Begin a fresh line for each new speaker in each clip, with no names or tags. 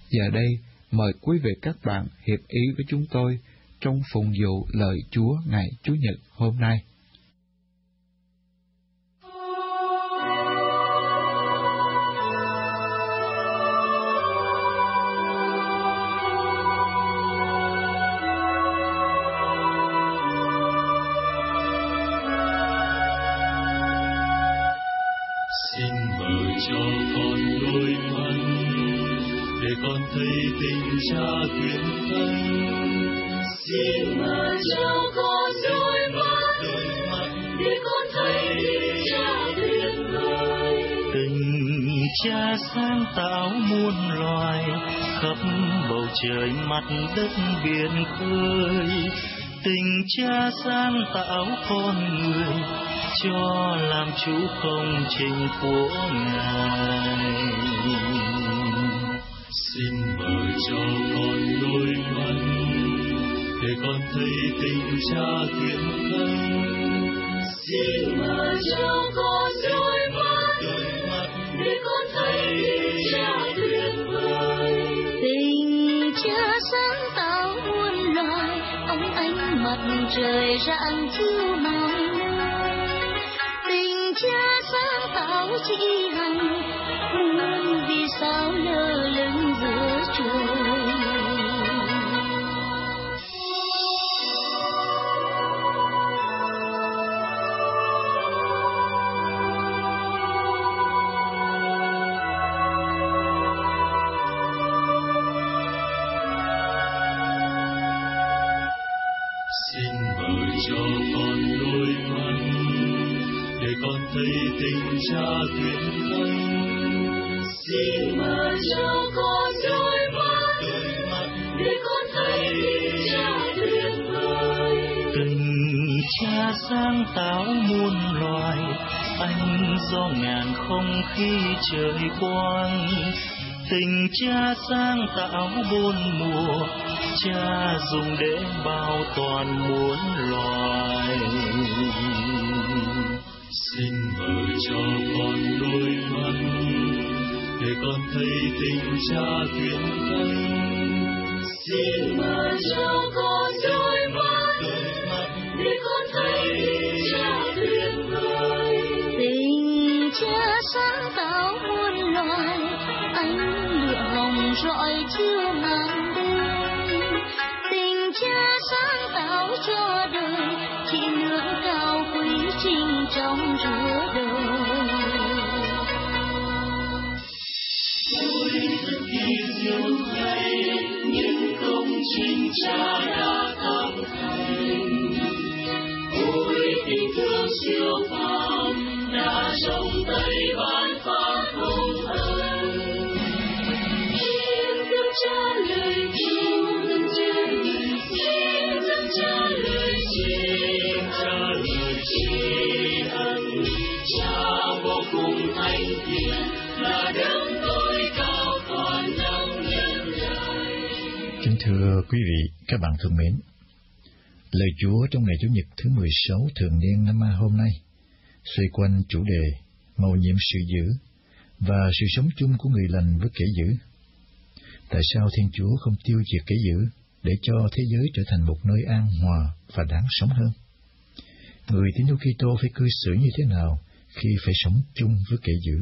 Giờ đây, mời quý vị các bạn hiệp ý với chúng tôi trong phụng vụ lời Chúa ngày Chủ nhật hôm nay.
Xin mở cho con đôi mắt để con thấy tình Cha tuyệt vời.
Xin mở cho con đôi mắt để con thấy tình Cha tuyệt vời.
Tình Cha sáng tạo muôn loài, khắp bầu trời mặt đất biển khơi. Tình Cha sáng tạo con người, cho làm chủ công trình của Ngài. Xin mở cho con đôi mắt để con thấy tình Cha tuyệt vời.
Xin mở cho con đôi mắt để con thấy tình Cha tuyệt vời. Tình Cha sáng tạo muôn loài, ông ánh mặt trời rạng chiếu mọi nơi. Tình Cha sáng tạo chỉ hành muôn vì sao lơ lửng giữa trời.
Xin mở cho con đôi mắt để con thấy tình Cha tuyệt vời.
Xin mở cho con đôi mắt để con thấy tình Cha tuyệt vời.
Tình Cha sáng tạo muôn loài, ánh gió ngàn không khí trời quang. Tình Cha sáng tạo bốn mùa, Cha dùng để bao toàn muôn loài. Xin mở cho con đôi mắt để con thấy tình Cha tuyệt vời.
Xin mở cho con đôi mắt để con thấy tình Cha tuyệt vời. Tình Cha sáng tạo muôn loài, ánh lửa hồng rọi chiếu màn đêm. Tình Cha sáng tạo cho đời, chỉ ngưỡng cao quý trinh trong giữa đời. Tôi rất yêu Thầy, những công trình Cha đã tạo thành. Ôi tình thương siêu phàm đã trong tay ban phát công ân. Xin dâng Cha lời Chúa, dâng Cha lời xin, dâng Cha lời xin, Cha lời tri ân. Cha vô cùng thánh thiện là đấng tối cao toàn năng nhân loại.
Kính thưa quý vị, các bạn thân mến, lời Chúa trong ngày Chủ nhật thứ 16 thường niên năm A hôm nay xoay quanh chủ đề mầu nhiệm sự dữ và sự sống chung của người lành với kẻ dữ. Tại sao Thiên Chúa không tiêu diệt kẻ dữ để cho thế giới trở thành một nơi an hòa và đáng sống hơn? Người tín hữu Kitô phải cư xử như thế nào khi phải sống chung với kẻ dữ?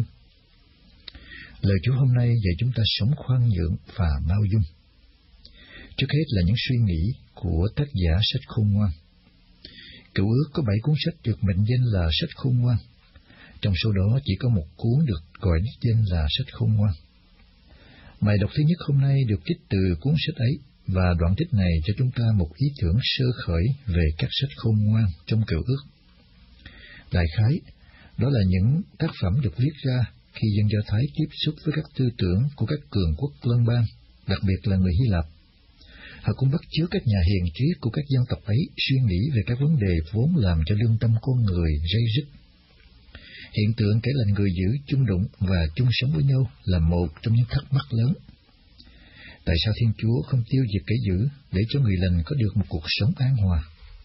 Lời Chúa hôm nay dạy chúng ta sống khoan nhượng và bao dung. Trước hết là những suy nghĩ của tác giả sách Khôn Ngoan. Cựu ước có 7 cuốn sách được mệnh danh là sách Khôn Ngoan. Trong số đó chỉ có một cuốn được gọi đích danh là sách Khôn Ngoan. Bài đọc thứ nhất hôm nay được trích từ cuốn sách ấy, và đoạn trích này cho chúng ta một ý tưởng sơ khởi về các sách Khôn Ngoan trong Cựu ước. Đại khái, đó là những tác phẩm được viết ra khi dân Do Thái tiếp xúc với các tư tưởng của các cường quốc lân bang, đặc biệt là người Hy Lạp. Họ cũng bắt chước các nhà hiền triết của các dân tộc ấy suy nghĩ về các vấn đề vốn làm cho lương tâm con người ray rứt. Hiện tượng kẻ lành người dữ chung đụng và chung sống với nhau là một trong những thắc mắc lớn. Tại sao Thiên Chúa không tiêu diệt kẻ dữ để cho người lành có được một cuộc sống an hòa?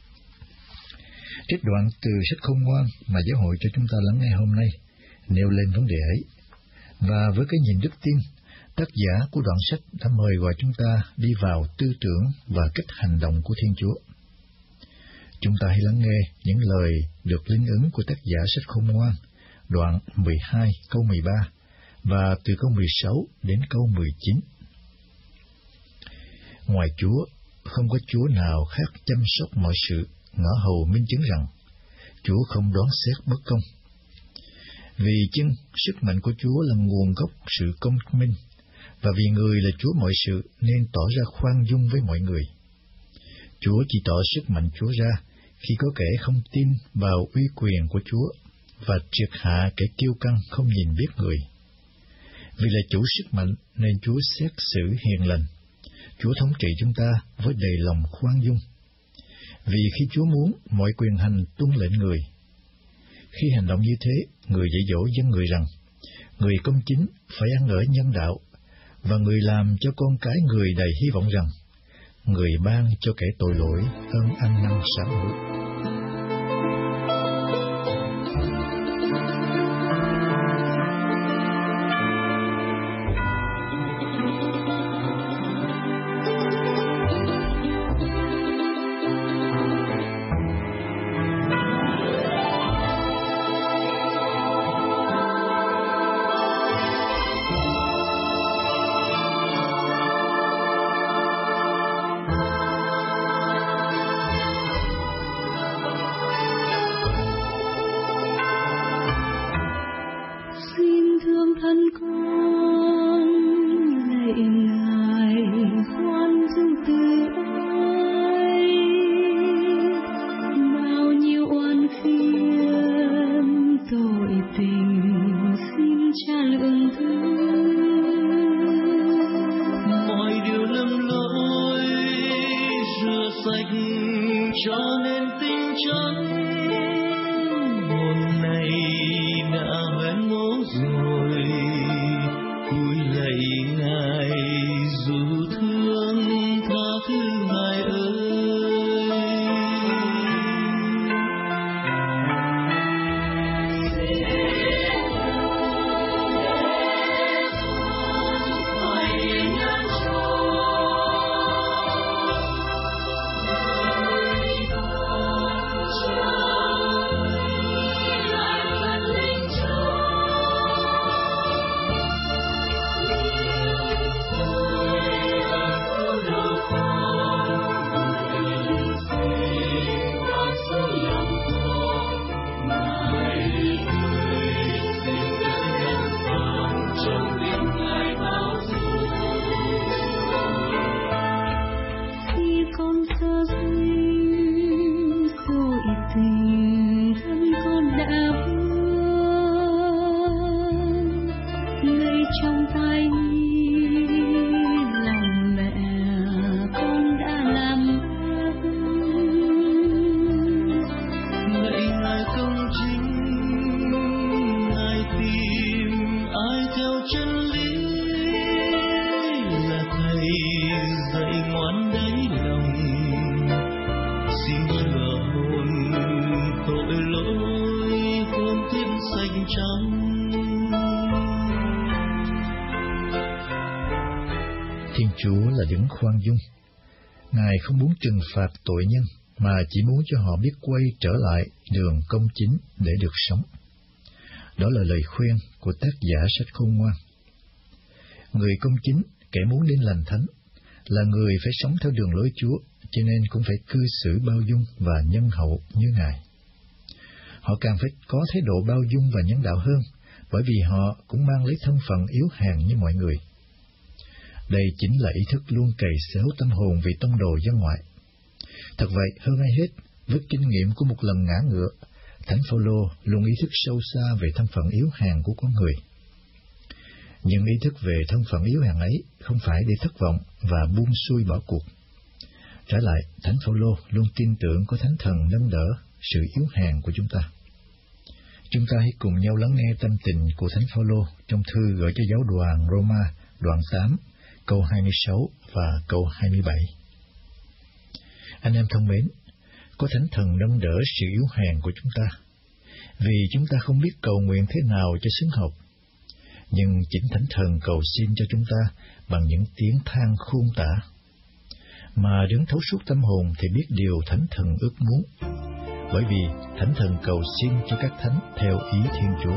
Trích đoạn từ sách Khôn Ngoan mà giáo hội cho chúng ta lắng nghe hôm nay nêu lên vấn đề ấy. Và với cái nhìn đức tin, tác giả của đoạn sách đã mời gọi chúng ta đi vào tư tưởng và cách hành động của Thiên Chúa. Chúng ta hãy lắng nghe những lời được linh ứng của tác giả sách Khôn Ngoan, đoạn 12 câu 13 và từ câu 16 đến câu 19. Ngoài Chúa, không có Chúa nào khác chăm sóc mọi sự, ngõ hầu minh chứng rằng Chúa không đoán xét bất công. Vì chưng sức mạnh của Chúa là nguồn gốc sự công minh, và vì người là Chúa mọi sự nên tỏ ra khoan dung với mọi người. Chúa chỉ tỏ sức mạnh Chúa ra khi có kẻ không tin vào uy quyền của Chúa và triệt hạ kẻ kiêu căng không nhìn biết người. Vì là chủ sức mạnh nên Chúa xét xử hiền lành. Chúa thống trị chúng ta với đầy lòng khoan dung. Vì khi Chúa muốn, mọi quyền hành tuân lệnh người. Khi hành động như thế, người dạy dỗ dân người rằng, người công chính phải ăn ở nhân đạo, và người làm cho con cái người đầy hy vọng rằng, người ban cho kẻ tội lỗi ơn ăn năn sám hối. Thiên Chúa là đấng khoan dung. Ngài không muốn trừng phạt tội nhân, mà chỉ muốn cho họ biết quay trở lại đường công chính để được sống. Đó là lời khuyên của tác giả sách Khôn Ngoan. Người công chính, kẻ muốn đến lành thánh, là người phải sống theo đường lối Chúa, cho nên cũng phải cư xử bao dung và nhân hậu như Ngài. Họ càng phải có thái độ bao dung và nhân đạo hơn, bởi vì họ cũng mang lấy thân phận yếu hèn như mọi người. Đây chính là ý thức luôn cày xéo tâm hồn vì tông đồ dân ngoại. Thật vậy, hơn ai hết, với kinh nghiệm của một lần ngã ngựa, Thánh Phaolô luôn ý thức sâu xa về thân phận yếu hèn của con người. Nhưng ý thức về thân phận yếu hèn ấy không phải để thất vọng và buông xuôi bỏ cuộc. Trái lại, Thánh Phaolô luôn tin tưởng có Thánh Thần nâng đỡ sự yếu hèn của chúng ta. Chúng ta hãy cùng nhau lắng nghe tâm tình của Thánh Phaolô trong thư gửi cho giáo đoàn Roma, đoạn 8, câu 26 và câu 27. Anh em thân mến, có Thánh Thần nâng đỡ sự yếu hèn của chúng ta, vì chúng ta không biết cầu nguyện thế nào cho xứng hợp. nhưng chính Thánh Thần cầu xin cho chúng ta bằng những tiếng than khôn tả. Mà đấng thấu suốt tâm hồn thì biết điều Thánh Thần ước muốn, bởi vì Thánh Thần cầu xin cho các thánh theo ý Thiên Chúa.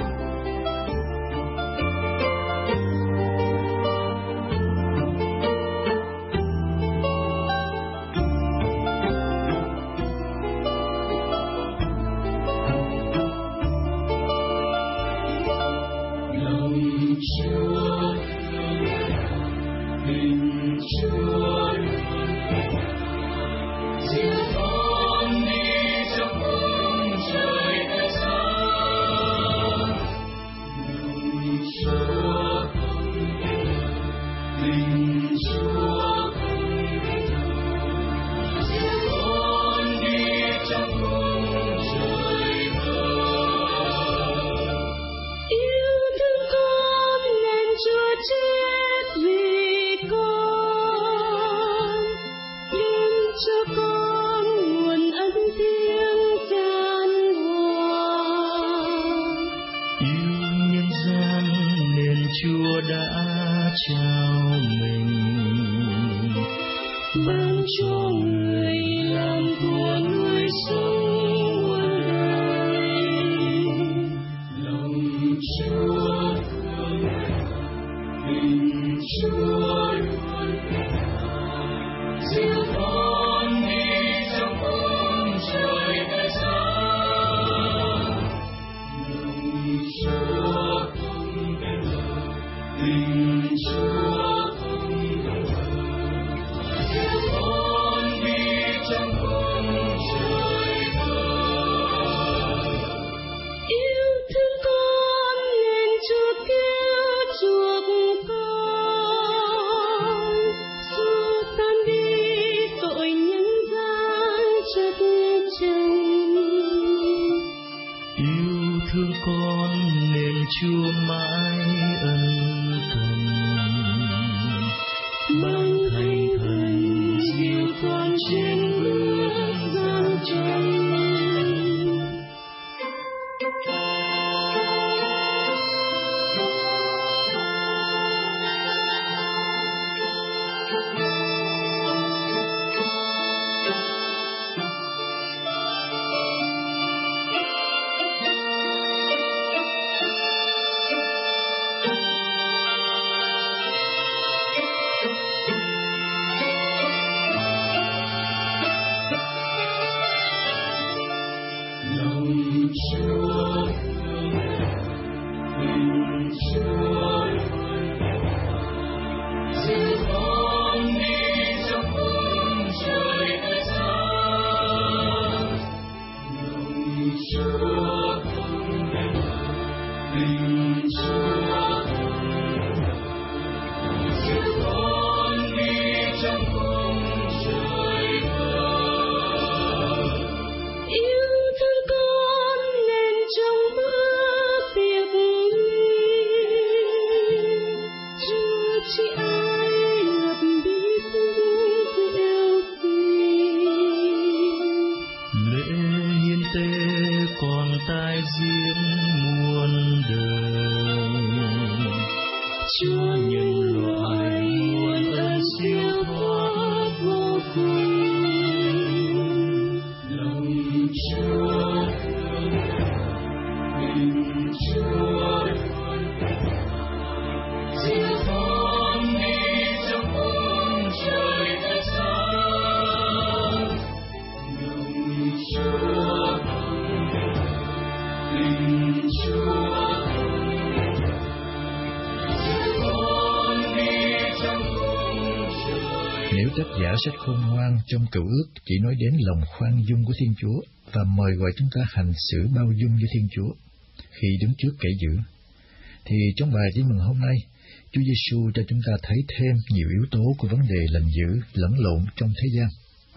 Nếu tác giả sách Khôn Ngoan trong Cựu Ước chỉ nói đến lòng khoan dung của Thiên Chúa và mời gọi chúng ta hành xử bao dung với Thiên Chúa khi đứng trước kẻ dữ, thì trong bài tin mừng hôm nay, Chúa Giêsu cho chúng ta thấy thêm nhiều yếu tố của vấn đề lành dữ lẫn lộn trong thế gian.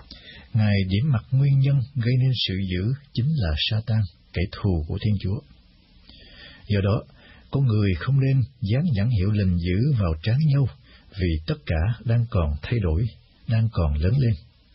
Ngài điểm mặt nguyên nhân gây nên sự dữ chính là Sa-tan, kẻ thù của Thiên Chúa. Do đó, con người không nên dán nhãn hiệu lành dữ vào trán nhau, vì tất cả đang còn thay đổi, đang còn lớn lên.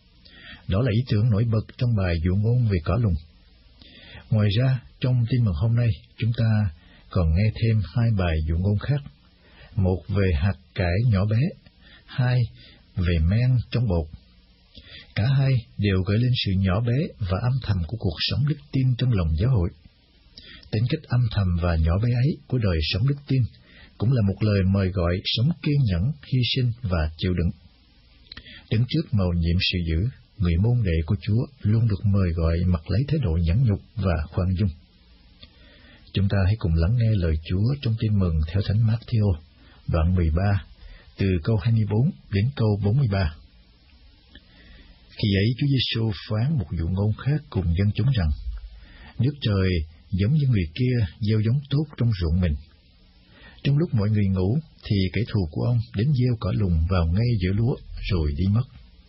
Đó là ý tưởng nổi bật trong bài dụ ngôn về cỏ lùng. Ngoài ra, trong tin mừng hôm nay, chúng ta còn nghe thêm 2 bài dụ ngôn khác, một về hạt cải nhỏ bé, 2 về men trong bột. Cả hai đều gợi lên sự nhỏ bé và âm thầm của cuộc sống đức tin trong lòng giáo hội. Tính cách âm thầm và nhỏ bé ấy của đời sống đức tin cũng là một lời mời gọi sống kiên nhẫn, hy sinh và chịu đựng. Đứng trước mầu nhiệm sự dữ, người môn đệ của Chúa luôn được mời gọi mặc lấy thái độ nhẫn nhục và khoan dung. Chúng ta hãy cùng lắng nghe lời Chúa trong Tin mừng theo Thánh Mát-thi-ô, đoạn 13, từ câu 24 đến câu 43. Khi ấy Chúa Giêsu phán một dụ ngôn khác cùng dân chúng rằng: nước trời giống như người kia gieo giống tốt trong ruộng mình. Trong lúc mọi người ngủ thì kẻ thù của ông đến gieo cỏ lùng vào ngay giữa lúa rồi đi mất.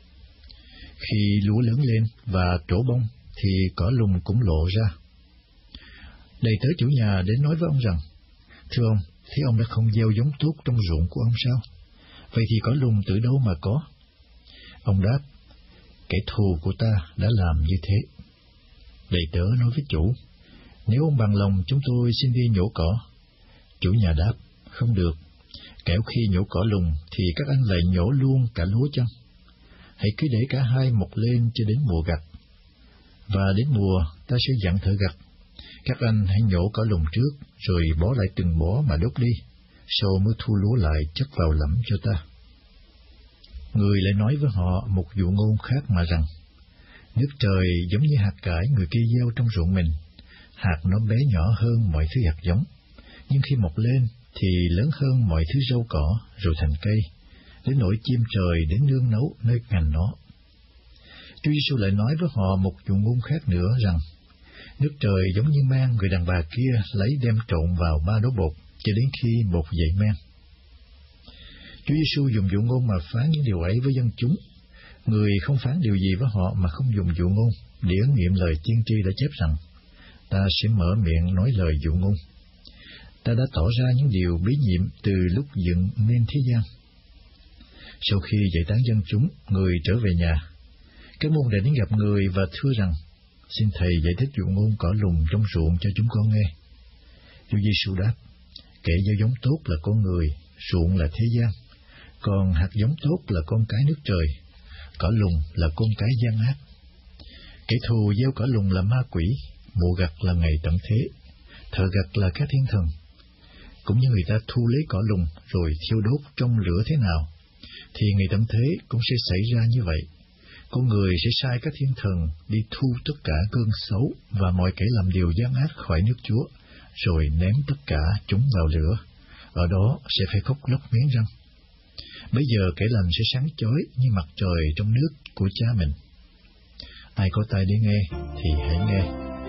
Khi lúa lớn lên và trổ bông thì cỏ lùng cũng lộ ra. Đầy tớ chủ nhà đến nói với ông rằng: thưa ông, thế ông đã không gieo giống tốt trong ruộng của ông sao? Vậy thì cỏ lùng từ đâu mà có? Ông đáp: kẻ thù của ta đã làm như thế. Đầy tớ nói với chủ: nếu ông bằng lòng, chúng tôi xin đi nhổ cỏ. Chủ nhà đáp: không được, kẻo khi nhổ cỏ lùng thì các anh lại nhổ luôn cả lúa chăng? Hãy cứ để cả hai mọc lên cho đến mùa gặt. Và đến mùa ta sẽ dặn thợ gặt: các anh hãy nhổ cỏ lùng trước, rồi bó lại từng bó mà đốt đi, sau mới thu lúa lại chất vào lẫm cho ta. Người lại nói với họ một dụ ngôn khác mà rằng: nước trời giống như hạt cải người kia gieo trong ruộng mình. Hạt nó bé nhỏ hơn mọi thứ hạt giống, nhưng khi mọc lên thì lớn hơn mọi thứ rau cỏ, rồi thành cây, đến nỗi chim trời đến nương náu nơi cành nó. Chúa Giêsu lại nói với họ một dụ ngôn khác nữa rằng: nước trời giống như men người đàn bà kia lấy đem trộn vào 3 đấu bột cho đến khi bột dậy men. Chúa Giêsu dùng dụ ngôn mà phán những điều ấy với dân chúng. Người không phán điều gì với họ mà không dùng dụ ngôn, để ứng nghiệm lời tiên tri đã chép rằng: ta sẽ mở miệng nói lời dụ ngôn. Ta đã tỏ ra những điều bí nhiệm từ lúc dựng nên thế gian. Sau khi giải tán dân chúng, người trở về nhà. Các môn đệ đến gặp người và thưa rằng: xin thầy giải thích dụ ngôn cỏ lùng trong ruộng cho chúng con nghe. Chúa Giêsu đáp: kẻ gieo giống tốt là con người, ruộng là thế gian. Còn hạt giống tốt là con cái nước trời, cỏ lùng là con cái gian ác. Kẻ thù gieo cỏ lùng là ma quỷ, mùa gặt là ngày tận thế, thợ gặt là các thiên thần. Cũng như người ta thu lấy cỏ lùng rồi thiêu đốt trong lửa thế nào, thì ngày tận thế cũng sẽ xảy ra như vậy. Con người sẽ sai các thiên thần đi thu tất cả cơn xấu và mọi kẻ làm điều gian ác khỏi nước Chúa, rồi ném tất cả chúng vào lửa. Ở đó sẽ phải khóc lóc nghiến răng. Bây giờ kẻ lành sẽ sáng chói như mặt trời trong nước của Cha mình. Ai có tai để nghe thì hãy nghe.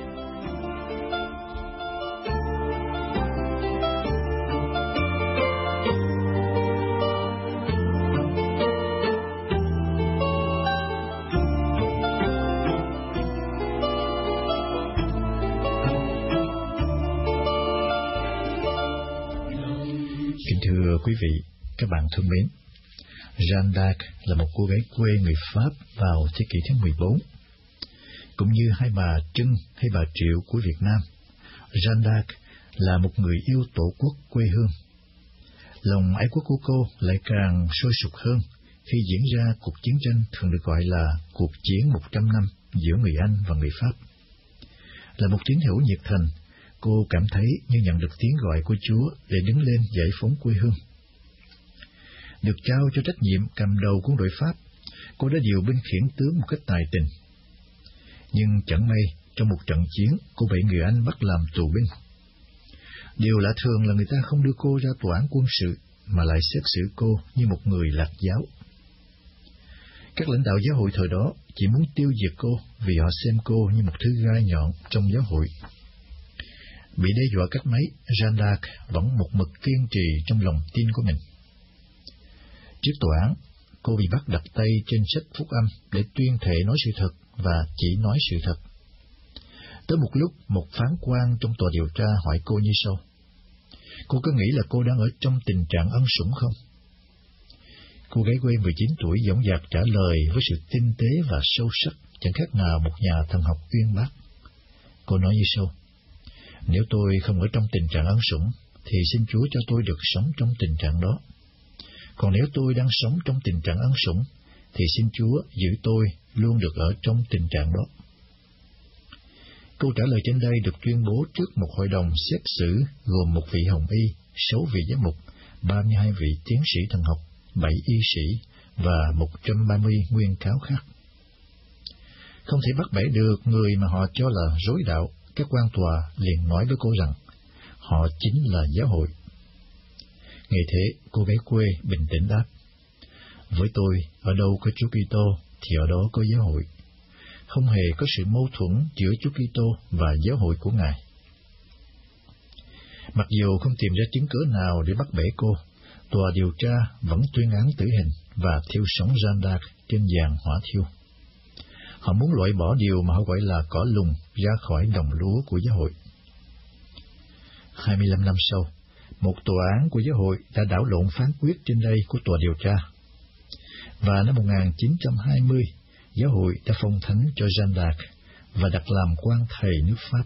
Kính thưa quý vị, các bạn thân mến, Jeanne d'Arc là một cô gái quê người Pháp vào thế kỷ thứ 14. Cũng như hai bà Trưng hay bà Triệu của Việt Nam, Jeanne d'Arc là một người yêu tổ quốc quê hương. Lòng ái quốc của cô lại càng sôi sục hơn khi diễn ra cuộc chiến tranh thường được gọi là cuộc chiến 100 năm giữa người Anh và người Pháp. Là một tín hữu nhiệt thành, cô cảm thấy như nhận được tiếng gọi của Chúa để đứng lên giải phóng quê hương. Được trao cho trách nhiệm cầm đầu quân đội Pháp, cô đã điều binh khiển tướng một cách tài tình. Nhưng chẳng may, trong một trận chiến, cô bị người Anh bắt làm tù binh. Điều lạ thường là người ta không đưa cô ra tòa án quân sự, mà lại xét xử cô như một người lạc giáo. Các lãnh đạo giáo hội thời đó chỉ muốn tiêu diệt cô vì họ xem cô như một thứ gai nhọn trong giáo hội. Bị đe dọa cắt máy, Jeanne d'Arc vẫn một mực kiên trì trong lòng tin của mình. Trước tòa án, cô bị bắt đặt tay trên sách phúc âm để tuyên thệ nói sự thật và chỉ nói sự thật. Tới một lúc, một phán quan trong tòa điều tra hỏi cô như sau: cô có nghĩ là cô đang ở trong tình trạng ân sủng không? Cô gái quê 19 tuổi dõng dạc trả lời với sự tinh tế và sâu sắc, chẳng khác nào một nhà thần học uyên bác. Cô nói như sau: Nếu tôi không ở trong tình trạng ân sủng, thì xin Chúa cho tôi được sống trong tình trạng đó. Còn nếu tôi đang sống trong tình trạng ân sủng, thì xin Chúa giữ tôi luôn được ở trong tình trạng đó. Câu trả lời trên đây được tuyên bố trước một hội đồng xét xử gồm 1 vị hồng y, 6 vị giám mục, 32 vị tiến sĩ thần học, 7 y sĩ và 130 nguyên cáo khác. Không thể bắt bẻ được người mà họ cho là rối đạo, các quan tòa liền nói với cô rằng họ chính là giáo hội. Ngày thế, cô gái quê bình tĩnh đáp: với tôi, ở đâu có Chúa Kitô thì ở đó có giáo hội. Không hề có sự mâu thuẫn giữa Chúa Kitô và giáo hội của Ngài. Mặc dù không tìm ra chứng cớ nào để bắt bẻ cô, tòa điều tra vẫn tuyên án tử hình và thiêu sống Jeanne d'Arc trên giàn hỏa thiêu. Họ muốn loại bỏ điều mà họ gọi là cỏ lùng ra khỏi đồng lúa của giáo hội. 25 năm sau, một tòa án của giáo hội đã đảo lộn phán quyết trên đây của tòa điều tra. Và năm 1920, giáo hội đã phong thánh cho Jeanne d'Arc và đặt làm quan thầy nước Pháp.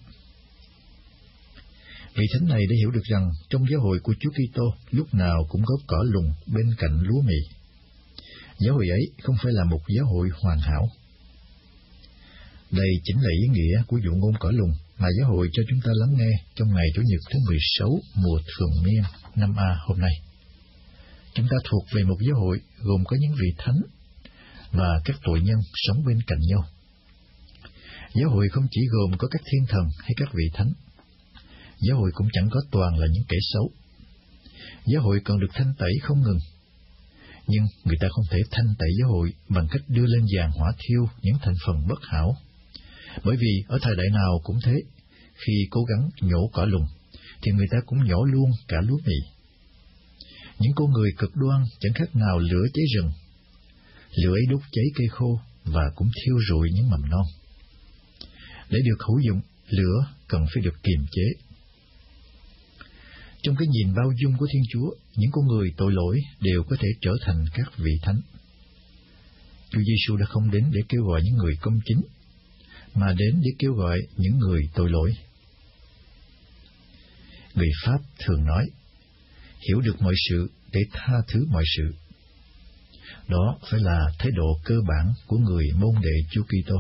Vị thánh này đã hiểu được rằng trong giáo hội của Chúa Kitô lúc nào cũng có cỏ lùng bên cạnh lúa mì. Giáo hội ấy không phải là một giáo hội hoàn hảo. Đây chính là ý nghĩa của dụ ngôn cỏ lùng mà giáo hội cho chúng ta lắng nghe trong ngày Chủ nhật thứ 16 mùa thường niên năm A hôm nay. Chúng ta thuộc về một giáo hội gồm có những vị thánh và các tội nhân sống bên cạnh nhau. Giáo hội không chỉ gồm có các thiên thần hay các vị thánh. Giáo hội cũng chẳng có toàn là những kẻ xấu. Giáo hội còn được thanh tẩy không ngừng. Nhưng người ta không thể thanh tẩy giáo hội bằng cách đưa lên giàn hỏa thiêu những thành phần bất hảo. Bởi vì ở thời đại nào cũng thế, khi cố gắng nhổ cỏ lùng, thì người ta cũng nhổ luôn cả lúa mì. Những con người cực đoan chẳng khác nào lửa cháy rừng. Lửa ấy đốt cháy cây khô và cũng thiêu rụi những mầm non. Để được hữu dụng, lửa cần phải được kiềm chế. Trong cái nhìn bao dung của Thiên Chúa, những con người tội lỗi đều có thể trở thành các vị thánh. Chúa Giêsu đã không đến để kêu gọi những người công chính, mà đến để kêu gọi những người tội lỗi. Người Pháp thường nói, hiểu được mọi sự để tha thứ mọi sự. Đó phải là thái độ cơ bản của người môn đệ Chúa Kitô.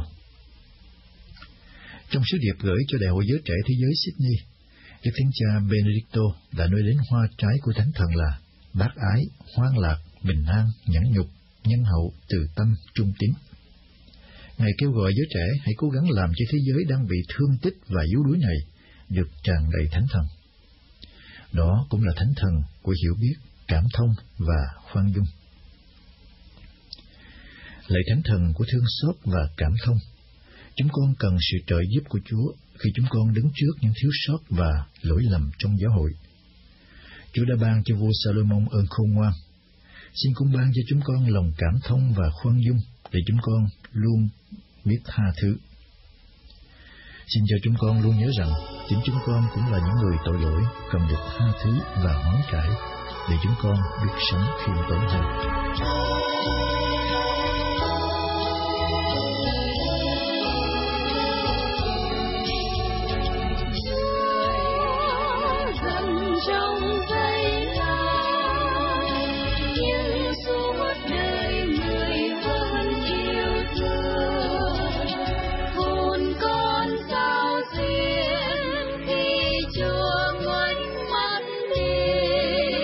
Trong sứ điệp gửi cho Đại hội Giới Trẻ Thế giới Sydney, Đức Thánh Cha Benedicto đã nói đến hoa trái của Thánh Thần là bác ái, hoan lạc, bình an, nhẫn nhục, nhân hậu, từ tâm, trung tín. Ngài kêu gọi giới trẻ hãy cố gắng làm cho thế giới đang bị thương tích và yếu đuối này được tràn đầy Thánh Thần. Đó cũng là Thánh Thần của hiểu biết, cảm thông và khoan dung. Lạy Thánh Thần của thương xót và cảm thông, chúng con cần sự trợ giúp của Chúa khi chúng con đứng trước những thiếu sót và lỗi lầm trong giáo hội. Chúa đã ban cho vua Salomon ơn khôn ngoan. Xin cũng ban cho chúng con lòng cảm thông và khoan dung để chúng con luôn biết tha thứ. Xin cho chúng con luôn nhớ rằng chính chúng con cũng là những người tội lỗi cần được tha thứ và hoán cải để chúng con biết sống khiêm tốn hơn.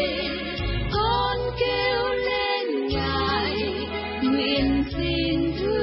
Nguyện xin